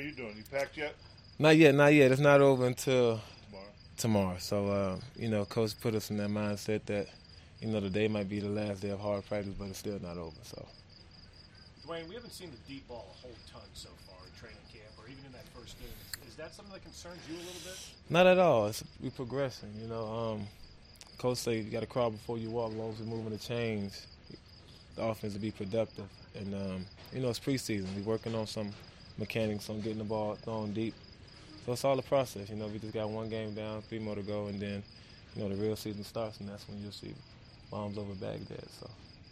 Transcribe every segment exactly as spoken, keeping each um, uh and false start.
you doing? You packed yet? Not yet, not yet. It's not over until Tomorrow. tomorrow. So, uh, you know, Coach put us in that mindset that, you know, the day might be the last day of hard practice, but it's still not over. So, Dwayne, we haven't seen the deep ball a whole ton so far in training camp or even in that first game. Is that something that concerns you a little bit? not at all. It's, we're progressing, you know. Um, Coach say you got to crawl before you walk. As long as we're moving the chains, the offense will be productive. And, um, you know, it's preseason. We're working on some mechanics on getting the ball thrown deep. So it's all a process. You know, we just got one game down, three more to go, and then, you know, the real season starts, and that's when you'll see bombs over Baghdad. So.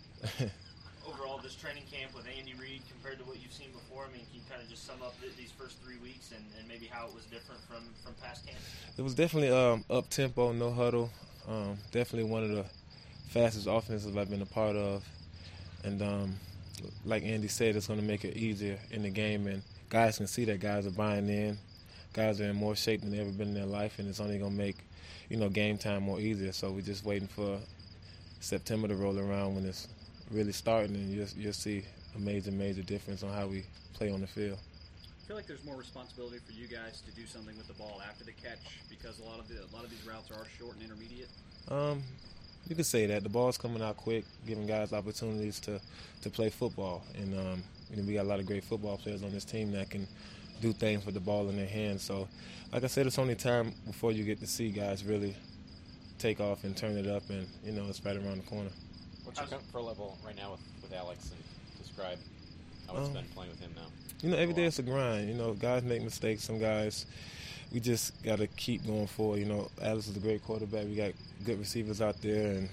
Overall, this training camp with Andy Reid compared to what you've seen before, I mean, can you kind of just sum up th- these first three weeks and, and maybe how it was different from, from past camps? It was definitely um, up-tempo, no huddle. Um, definitely one of the fastest offenses I've been a part of. And um, like Andy said, it's going to make it easier in the game, and guys can see that guys are buying in. Guys are in more shape than they've ever been in their life, and it's only going to make, you know, game time more easier. So we're just waiting for September to roll around when it's really starting, and you'll, you'll see a major, major difference on how we play on the field. I feel like there's more responsibility for you guys to do something with the ball after the catch because a lot of the a lot of these routes are short and intermediate. Um, you could say that the ball's coming out quick, giving guys opportunities to, to play football, and um, you know, we got a lot of great football players on this team that can do things with the ball in their hands. So, like I said, it's only time before you get to see guys really take off and turn it up, and you know, it's right around the corner. What's your comfort level right now with, with Alex, and describe how it's um, been playing with him now? You know, every day it's a grind. You know, guys make mistakes. Some guys, we just got to keep going forward. You know, Alex is a great quarterback. We got good receivers out there, and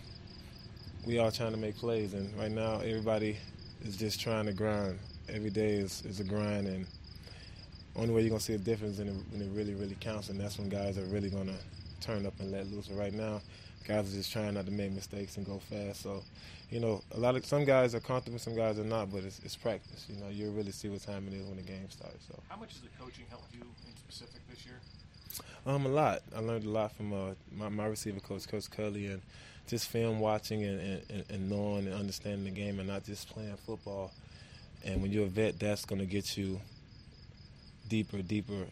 we all trying to make plays. And right now, everybody is just trying to grind. Every day is, is a grind, and only way you're going to see a difference in it, when it really, really counts, and that's when guys are really going to turn up and let loose. But right now, guys are just trying not to make mistakes and go fast. So, you know, a lot of some guys are comfortable, some guys are not, but it's, it's practice. You know, you'll really see what time it is when the game starts. So, how much has the coaching helped you in specific this year? Um, a lot. I learned a lot from uh, my, my receiver coach, Coach Curley, and just film watching and, and, and knowing and understanding the game and not just playing football. And when you're a vet, that's going to get you deeper, deeper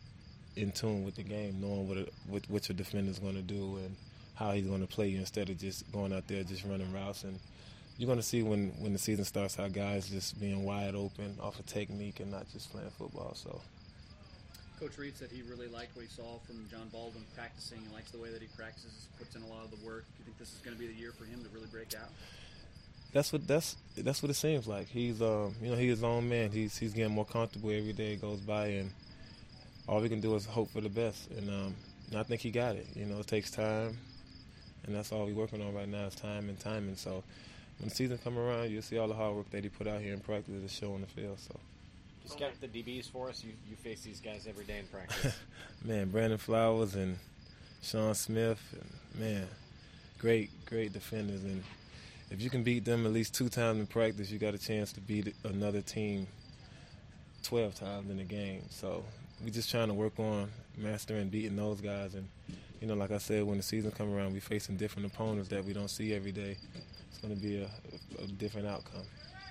in tune with the game, knowing what, it, what, what your defender's going to do and how he's going to play you instead of just going out there just running routes. And you're going to see when, when the season starts how guys just being wide open off of technique and not just playing football. So, Coach Reid said he really liked what he saw from John Baldwin practicing. He likes the way that he practices, puts in a lot of the work. Do you think this is going to be the year for him to really break out? That's what that's that's what it seems like. He's um you know he's his own man. He's he's getting more comfortable every day it goes by, and all we can do is hope for the best. And um and I think he got it. You know, it takes time, and that's all we're working on right now is time and timing. So when the season come around, you'll see all the hard work that he put out here in practice to show on the field. So. Just get the D Bs for us. You you face these guys every day in practice. Man, Brandon Flowers and Sean Smith, and man, great, great defenders. And if you can beat them at least two times in practice, you got a chance to beat another team twelve times in a game. So we're just trying to work on mastering beating those guys. And, you know, like I said, when the season comes around, we're facing different opponents that we don't see every day. It's going to be a, a, a different outcome.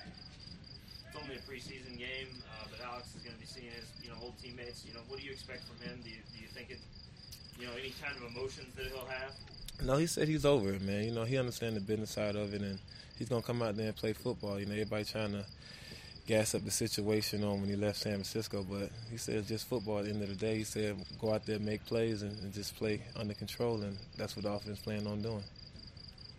It's only a preseason game, uh, but Alex is going to be seeing his, you know, old teammates. You know, what do you expect from him? Do you, do you think it, you know, any kind of emotions that he'll have? No, he said he's over it, man. You know, he understands the business side of it, and he's going to come out there and play football. You know, everybody trying to gas up the situation on when he left San Francisco, but he said it's just football at the end of the day. He said go out there, make plays, and, and just play under control, and that's what the offense plan on doing.